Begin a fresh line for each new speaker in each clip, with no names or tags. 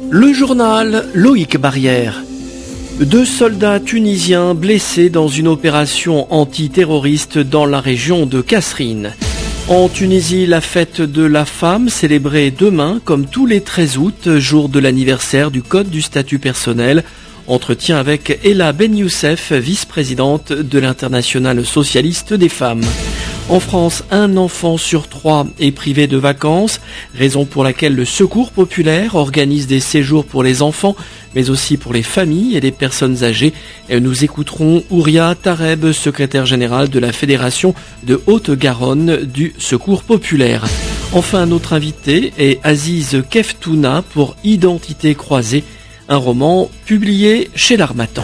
Le journal Loïc Barrière. 2 soldats tunisiens blessés dans une opération antiterroriste dans la région de Kasserine. En Tunisie, la fête de la femme célébrée demain comme tous les 13 août, jour de l'anniversaire du Code du statut personnel. Entretien avec Ella Ben Youssef, vice-présidente de l'Internationale socialiste des femmes. En France, 1 enfant sur 3 est privé de vacances, raison pour laquelle le Secours populaire organise des séjours pour les enfants, mais aussi pour les familles et les personnes âgées. Et nous écouterons Ouria Tareb, secrétaire général de la Fédération de Haute-Garonne du Secours populaire. Enfin, notre invité est Aziz Keftouna pour Identité croisée, un roman publié chez l'Harmattan.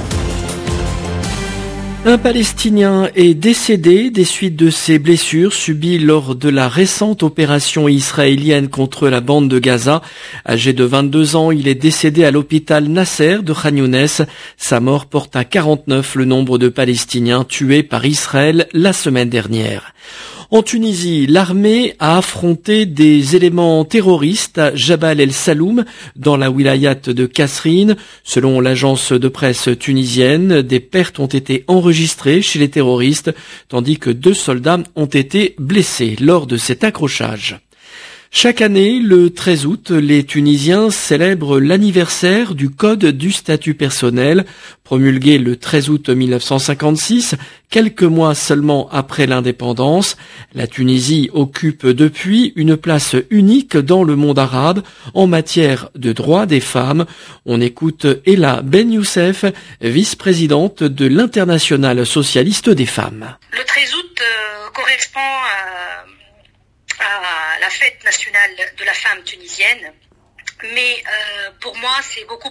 Un Palestinien est décédé des suites de ses blessures subies lors de la récente opération israélienne contre la bande de Gaza. Âgé de 22 ans, il est décédé à l'hôpital Nasser de Khan Younes. Sa mort porte à 49 le nombre de Palestiniens tués par Israël la semaine dernière. En Tunisie, l'armée a affronté des éléments terroristes à Jabal el-Saloum, dans la wilayat de Kasserine. Selon l'agence de presse tunisienne, des pertes ont été enregistrées chez les terroristes, tandis que 2 soldats ont été blessés lors de cet accrochage. Chaque année, le 13 août, les Tunisiens célèbrent l'anniversaire du Code du statut personnel, promulgué le 13 août 1956, quelques mois seulement après l'indépendance. La Tunisie occupe depuis une place unique dans le monde arabe en matière de droits des femmes. On écoute Ella Ben Youssef, vice-présidente de l'Internationale socialiste des femmes.
Le 13 août correspond à la fête nationale de la femme tunisienne, mais pour moi c'est beaucoup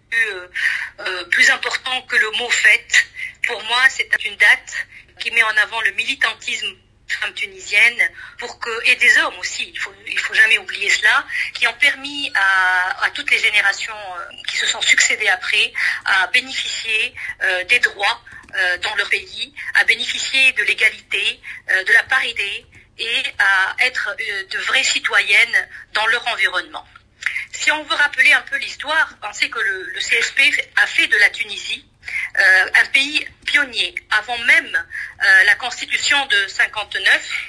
plus important que le mot fête. Pour moi c'est une date qui met en avant le militantisme des femmes tunisiennes et des hommes aussi, il faut jamais oublier cela, qui ont permis à toutes les générations qui se sont succédées après à bénéficier des droits dans leur pays, à bénéficier de l'égalité, de la parité, et à être de vraies citoyennes dans leur environnement. Si on veut rappeler un peu l'histoire, pensez que le CSP a fait de la Tunisie un pays pionnier avant même la constitution de 59,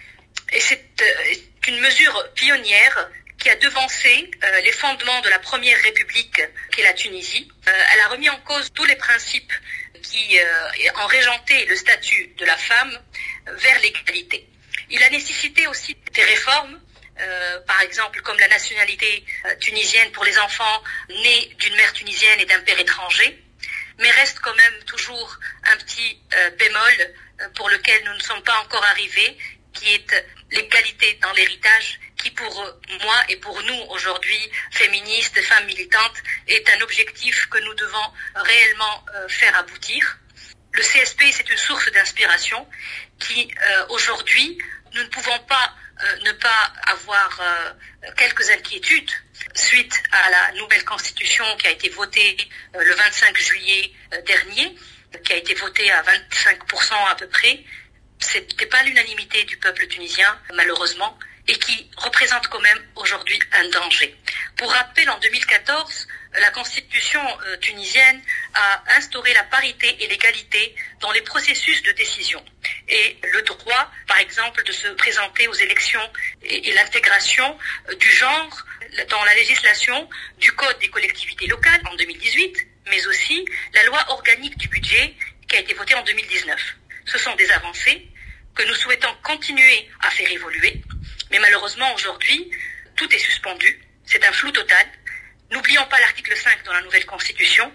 et c'est une mesure pionnière qui a devancé les fondements de la première république qu'est la Tunisie. Elle a remis en cause tous les principes qui ont régenté le statut de la femme vers l'égalité. Il a nécessité aussi des réformes, par exemple comme la nationalité tunisienne pour les enfants nés d'une mère tunisienne et d'un père étranger, mais reste quand même toujours un petit bémol pour lequel nous ne sommes pas encore arrivés, qui est l'égalité dans l'héritage, qui pour moi et pour nous aujourd'hui, féministes, femmes militantes, est un objectif que nous devons réellement faire aboutir. Le CSP, c'est une source d'inspiration qui, aujourd'hui, nous ne pouvons pas ne pas avoir quelques inquiétudes suite à la nouvelle constitution qui a été votée le 25 juillet dernier, qui a été votée à 25% à peu près. C'était pas l'unanimité du peuple tunisien, malheureusement, et qui représente quand même aujourd'hui un danger. Pour rappel, en 2014, la constitution tunisienne a instauré la parité et l'égalité dans les processus de décision. Et le droit, par exemple, de se présenter aux élections et l'intégration du genre dans la législation du Code des collectivités locales en 2018, mais aussi la loi organique du budget qui a été votée en 2019. Ce sont des avancées que nous souhaitons continuer à faire évoluer, mais malheureusement aujourd'hui, tout est suspendu, c'est un flou total. N'oublions pas l'article 5 dans la nouvelle constitution,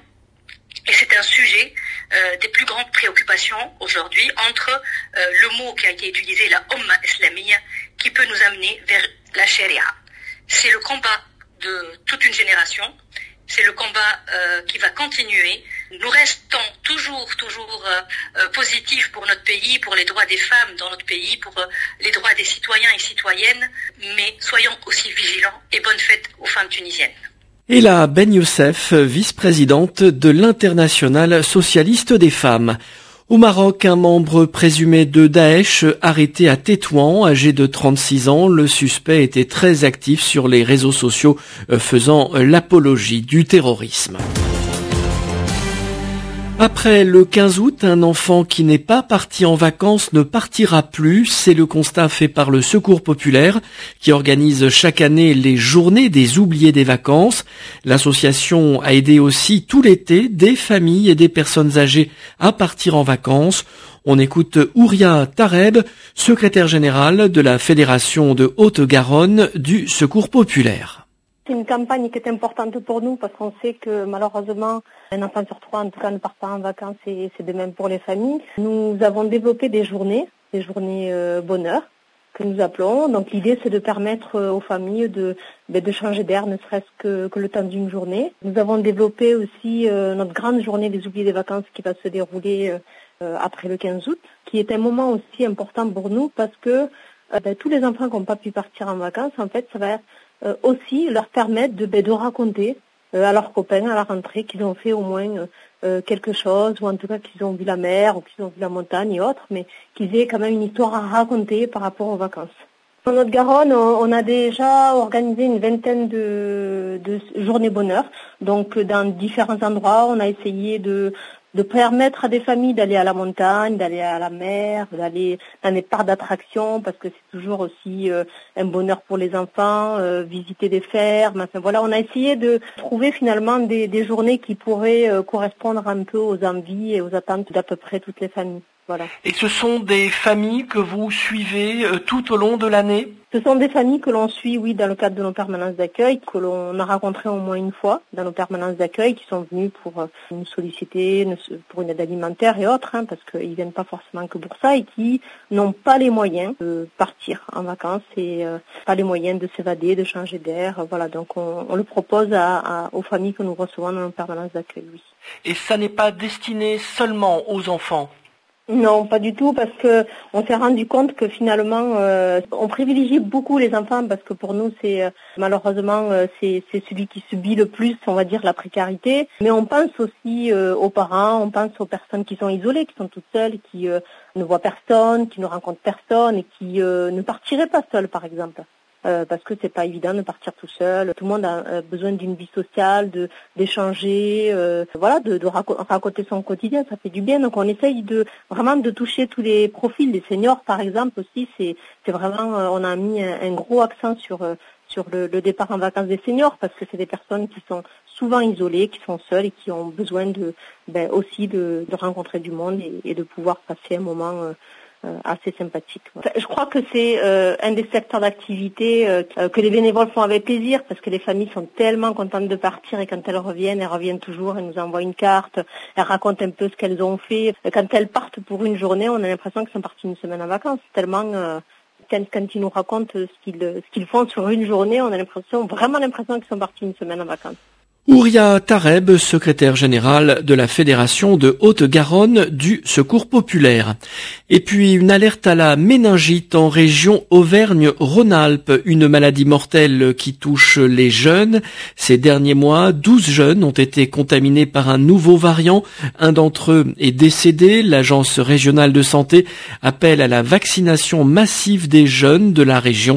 et c'est un sujet des plus grandes préoccupations aujourd'hui entre le mot qui a été utilisé, la Umma Islamiyya, qui peut nous amener vers la Sharia. C'est le combat de toute une génération, c'est le combat qui va continuer. Nous restons toujours positifs pour notre pays, pour les droits des femmes dans notre pays, pour les droits des citoyens et citoyennes, mais soyons aussi vigilants et bonne fête aux femmes tunisiennes.
Ella Ben Youssef, vice-présidente de l'Internationale socialiste des femmes. Au Maroc, un membre présumé de Daesh arrêté à Tétouan, âgé de 36 ans. Le suspect était très actif sur les réseaux sociaux faisant l'apologie du terrorisme. Après le 15 août, un enfant qui n'est pas parti en vacances ne partira plus. C'est le constat fait par le Secours populaire qui organise chaque année les journées des oubliés des vacances. L'association a aidé aussi tout l'été des familles et des personnes âgées à partir en vacances. On écoute Ouria Tareb, secrétaire générale de la Fédération de Haute-Garonne du Secours populaire.
C'est une campagne qui est importante pour nous parce qu'on sait que malheureusement, un enfant sur 3 en tout cas ne part pas en vacances et c'est de même pour les familles. Nous avons développé des journées bonheur que nous appelons. Donc l'idée c'est de permettre aux familles de changer d'air, ne serait-ce que le temps d'une journée. Nous avons développé aussi notre grande journée des oubliés des vacances qui va se dérouler après le 15 août, qui est un moment aussi important pour nous parce que tous les enfants qui n'ont pas pu partir en vacances, en fait, ça va aussi leur permettre de raconter à leurs copains à la rentrée qu'ils ont fait au moins quelque chose, ou en tout cas qu'ils ont vu la mer, ou qu'ils ont vu la montagne et autres, mais qu'ils aient quand même une histoire à raconter par rapport aux vacances. En Haute-Garonne, on a déjà organisé une vingtaine de journées bonheur. Donc dans différents endroits, on a essayé de permettre à des familles d'aller à la montagne, d'aller à la mer, d'aller dans des parcs d'attractions, parce que c'est toujours aussi un bonheur pour les enfants, visiter des fermes. Enfin voilà, on a essayé de trouver finalement des journées qui pourraient correspondre un peu aux envies et aux attentes d'à peu près toutes les familles. Voilà.
Et ce sont des familles que vous suivez tout au long de l'année ?
Ce sont des familles que l'on suit, oui, dans le cadre de nos permanences d'accueil, que l'on a rencontrées au moins une fois dans nos permanences d'accueil, qui sont venus pour nous solliciter, pour une aide alimentaire et autres, parce qu'ils viennent pas forcément que pour ça, et qui n'ont pas les moyens de partir en vacances et pas les moyens de s'évader, de changer d'air. Voilà, donc on le propose aux familles que nous recevons dans nos permanences d'accueil, oui.
Et ça n'est pas destiné seulement aux enfants ?
Non, pas du tout, parce que on s'est rendu compte que finalement, on privilégie beaucoup les enfants parce que pour nous, c'est malheureusement c'est celui qui subit le plus, on va dire, la précarité. Mais on pense aussi aux parents, on pense aux personnes qui sont isolées, qui sont toutes seules, qui ne voient personne, qui ne rencontrent personne et qui ne partiraient pas seules, par exemple. Parce que c'est pas évident de partir tout seul. Tout le monde a besoin d'une vie sociale, d'échanger, de raconter son quotidien. Ça fait du bien. Donc on essaye vraiment de toucher tous les profils. Les seniors, par exemple, aussi, c'est vraiment, on a mis un gros accent sur le départ en vacances des seniors parce que c'est des personnes qui sont souvent isolées, qui sont seules et qui ont besoin aussi de rencontrer du monde et de pouvoir passer un moment assez sympathique. Je crois que c'est un des secteurs d'activité que les bénévoles font avec plaisir parce que les familles sont tellement contentes de partir et quand elles reviennent toujours, elles nous envoient une carte, elles racontent un peu ce qu'elles ont fait. Quand elles partent pour une journée, on a l'impression qu'elles sont parties une semaine en vacances. Tellement quand ils nous racontent ce qu'ils font sur une journée, on a vraiment l'impression qu'ils sont partis une semaine en vacances.
Ouria Tareb, secrétaire générale de la Fédération de Haute-Garonne du Secours populaire. Et puis une alerte à la méningite en région Auvergne-Rhône-Alpes, une maladie mortelle qui touche les jeunes. Ces derniers mois, 12 jeunes ont été contaminés par un nouveau variant. Un d'entre eux est décédé. L'Agence régionale de santé appelle à la vaccination massive des jeunes de la région.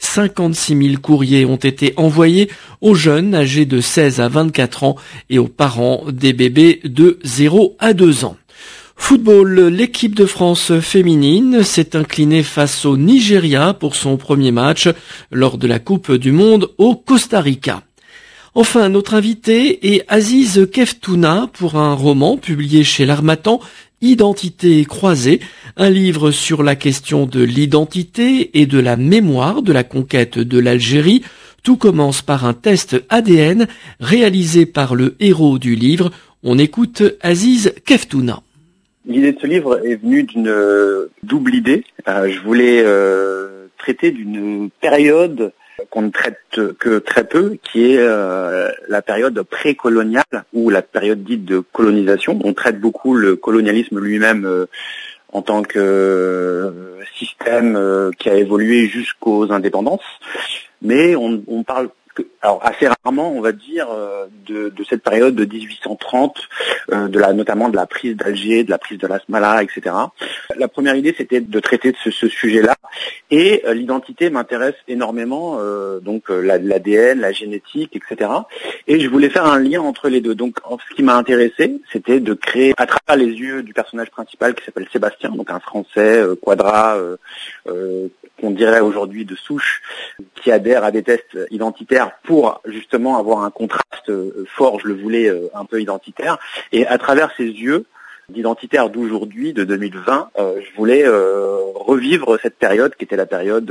56 000 courriers ont été envoyés aux jeunes âgés de 16 à 24 ans et aux parents des bébés de 0 à 2 ans. Football, l'équipe de France féminine s'est inclinée face au Nigeria pour son premier match lors de la Coupe du Monde au Costa Rica. Enfin, notre invité est Aziz Keftouna pour un roman publié chez l'Harmattan, Identité croisée, un livre sur la question de l'identité et de la mémoire de la conquête de l'Algérie. Tout commence par un test ADN réalisé par le héros du livre. On écoute Aziz Keftouna.
L'idée de ce livre est venue d'une double idée. Je voulais traiter d'une période qu'on ne traite que très peu, qui est la période précoloniale ou la période dite de colonisation. On traite beaucoup le colonialisme lui-même en tant que système qui a évolué jusqu'aux indépendances. Mais on parle alors assez rarement, on va dire, de cette période de 1830, notamment de la prise d'Alger, de la prise de l'Asmala, etc. La première idée, c'était de traiter de ce sujet-là, et l'identité m'intéresse énormément, l'ADN, la génétique, etc. Et je voulais faire un lien entre les deux. Donc, ce qui m'a intéressé, c'était de créer, à travers les yeux du personnage principal qui s'appelle Sébastien, donc un Français quadra, qu'on dirait aujourd'hui de souche, qui adhère à des tests identitaires pour justement avoir un contraste fort, je le voulais un peu identitaire, et à travers ces yeux d'identitaire d'aujourd'hui, de 2020, je voulais revivre cette période qui était la période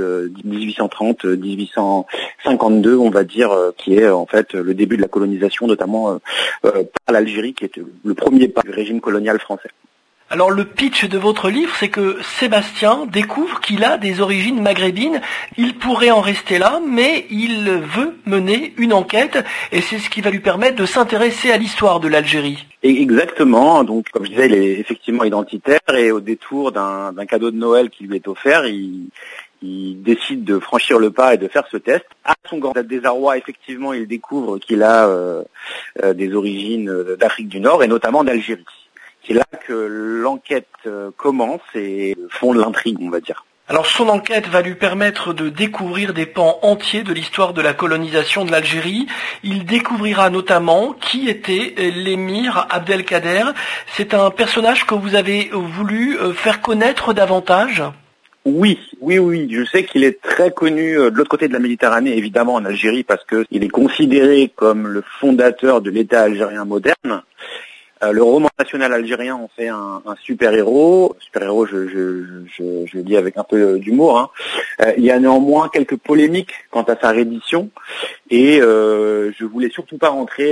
1830-1852, on va dire, qui est en fait le début de la colonisation, notamment par l'Algérie, qui était le premier pas du régime colonial français.
Alors le pitch de votre livre, c'est que Sébastien découvre qu'il a des origines maghrébines. Il pourrait en rester là, mais il veut mener une enquête, et c'est ce qui va lui permettre de s'intéresser à l'histoire de l'Algérie.
Exactement, donc comme je disais, il est effectivement identitaire, et au détour d'un cadeau de Noël qui lui est offert, il décide de franchir le pas et de faire ce test. À son grand désarroi, effectivement, il découvre qu'il a des origines d'Afrique du Nord, et notamment d'Algérie. C'est là que l'enquête commence et fonde l'intrigue, on va dire.
Alors son enquête va lui permettre de découvrir des pans entiers de l'histoire de la colonisation de l'Algérie. Il découvrira notamment qui était l'émir Abdelkader. C'est un personnage que vous avez voulu faire connaître davantage ?
Oui. Je sais qu'il est très connu de l'autre côté de la Méditerranée, évidemment en Algérie, parce qu'il est considéré comme le fondateur de l'État algérien moderne. Le roman national algérien en fait un super-héros. Super-héros, je le dis avec un peu d'humour. Hein. Il y a néanmoins quelques polémiques quant à sa réédition, et je voulais surtout pas rentrer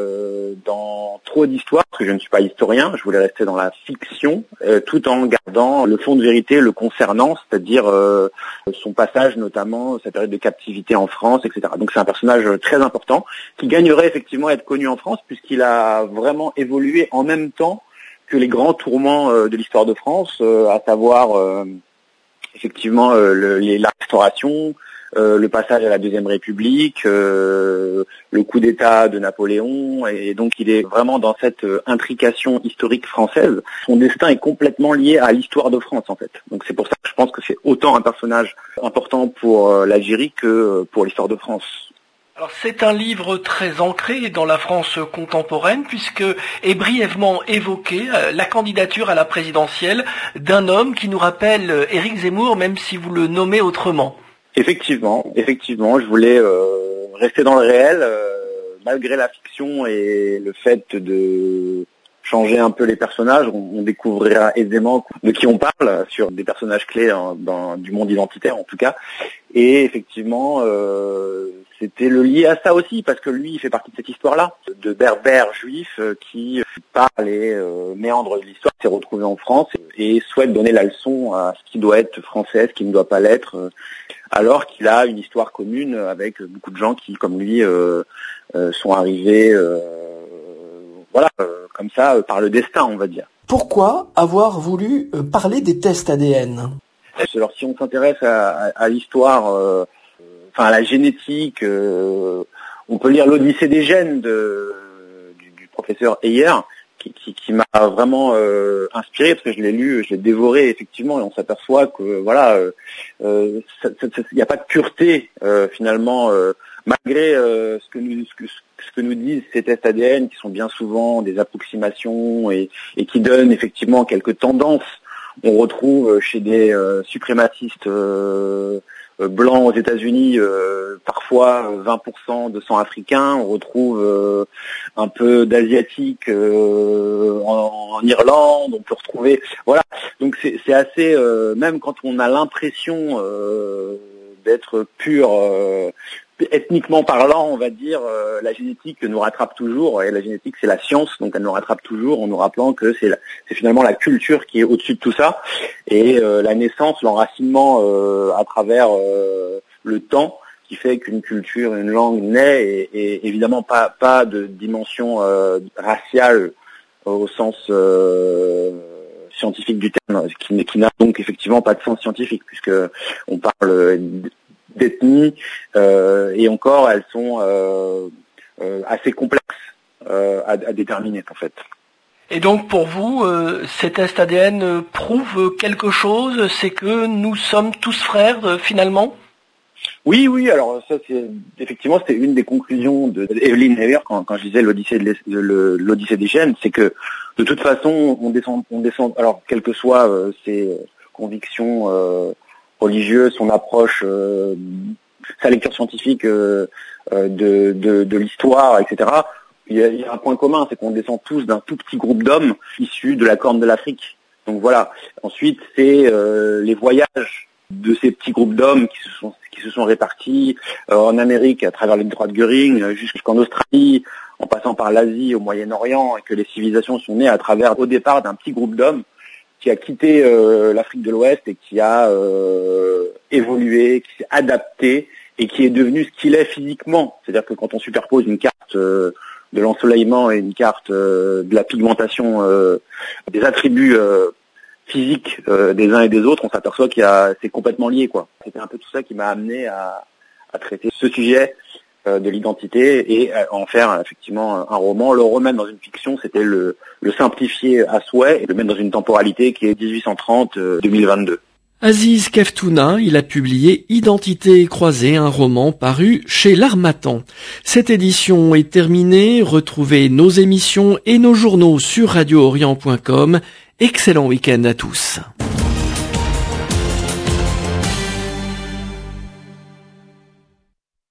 dans trop d'histoires, parce que je ne suis pas historien. Je voulais rester dans la fiction, tout en gardant le fond de vérité le concernant, c'est-à-dire son passage, notamment sa période de captivité en France, etc. Donc c'est un personnage très important qui gagnerait effectivement à être connu en France, puisqu'il a vraiment évolué en même temps que les grands tourments de l'histoire de France, à savoir effectivement la Restauration, le passage à la Deuxième République, le coup d'État de Napoléon, et donc il est vraiment dans cette intrication historique française. Son destin est complètement lié à l'histoire de France, en fait. Donc c'est pour ça que je pense que c'est autant un personnage important pour l'Algérie que pour l'histoire de France.
Alors c'est un livre très ancré dans la France contemporaine, puisque est brièvement évoqué la candidature à la présidentielle d'un homme qui nous rappelle Éric Zemmour, même si vous le nommez autrement.
Effectivement, je voulais rester dans le réel, malgré la fiction et le fait de changer un peu les personnages. On découvrira aisément de qui on parle sur des personnages clés du monde identitaire en tout cas. Et effectivement, c'était le lié à ça aussi, parce que lui, il fait partie de cette histoire-là, de berbères juifs qui, par les méandres de l'histoire, s'est retrouvé en France et souhaite donner la leçon à ce qui doit être français, ce qui ne doit pas l'être, alors qu'il a une histoire commune avec beaucoup de gens qui, comme lui, sont arrivés comme ça, par le destin, on va dire.
Pourquoi avoir voulu parler des tests ADN ?
Alors si on s'intéresse à l'histoire, à la génétique, on peut lire l'Odyssée des gènes du professeur Heyer, qui m'a vraiment inspiré, parce que je l'ai lu, je l'ai dévoré effectivement, et on s'aperçoit que il n'y a pas de pureté finalement, malgré ce que nous disent ces tests ADN, qui sont bien souvent des approximations et qui donnent effectivement quelques tendances. On retrouve chez des suprémacistes blancs aux États-Unis parfois 20% de sang africain. On retrouve un peu d'asiatique en Irlande. On peut retrouver, voilà. Donc c'est assez, même quand on a l'impression d'être pur, ethniquement parlant, on va dire, la génétique nous rattrape toujours, et la génétique c'est la science, donc elle nous rattrape toujours en nous rappelant que c'est finalement la culture qui est au-dessus de tout ça, et la naissance, l'enracinement à travers le temps, qui fait qu'une culture, une langue naît, et évidemment pas de dimension raciale au sens scientifique du terme, qui n'a donc effectivement pas de sens scientifique, puisque on parle d'ethnie, et encore, elles sont assez complexes à déterminer en fait.
Et donc pour vous, ces tests ADN prouvent quelque chose, c'est que nous sommes tous frères finalement ?
Oui, alors ça effectivement c'était une des conclusions de Evelyn Hayer quand je disais l'Odyssée des gènes, c'est que de toute façon on descend alors quelles que soient ses convictions religieuses, son approche, sa lecture scientifique de l'histoire, etc. Il y a un point commun, c'est qu'on descend tous d'un tout petit groupe d'hommes issus de la Corne de l'Afrique. Donc voilà. Ensuite, c'est les voyages de ces petits groupes d'hommes qui se sont répartis en Amérique à travers les détroits de Göring jusqu'en Australie, en passant par l'Asie, au Moyen-Orient, et que les civilisations sont nées à travers, au départ, d'un petit groupe d'hommes qui a quitté l'Afrique de l'Ouest et qui a évolué, qui s'est adapté et qui est devenu ce qu'il est physiquement. C'est-à-dire que quand on superpose une carte de l'ensoleillement et une carte de la pigmentation des attributs physiques des uns et des autres, on s'aperçoit c'est complètement lié, quoi. C'était un peu tout ça qui m'a amené à traiter ce sujet de l'identité et à en faire effectivement un roman. Le remettre dans une fiction, c'était le simplifier à souhait et le mettre dans une temporalité qui est 1830-2022.
Aziz Keftouna, il a publié Identité croisée, un roman paru chez l'Harmattan. Cette édition est terminée. Retrouvez nos émissions et nos journaux sur radioorient.com. Excellent week-end à tous.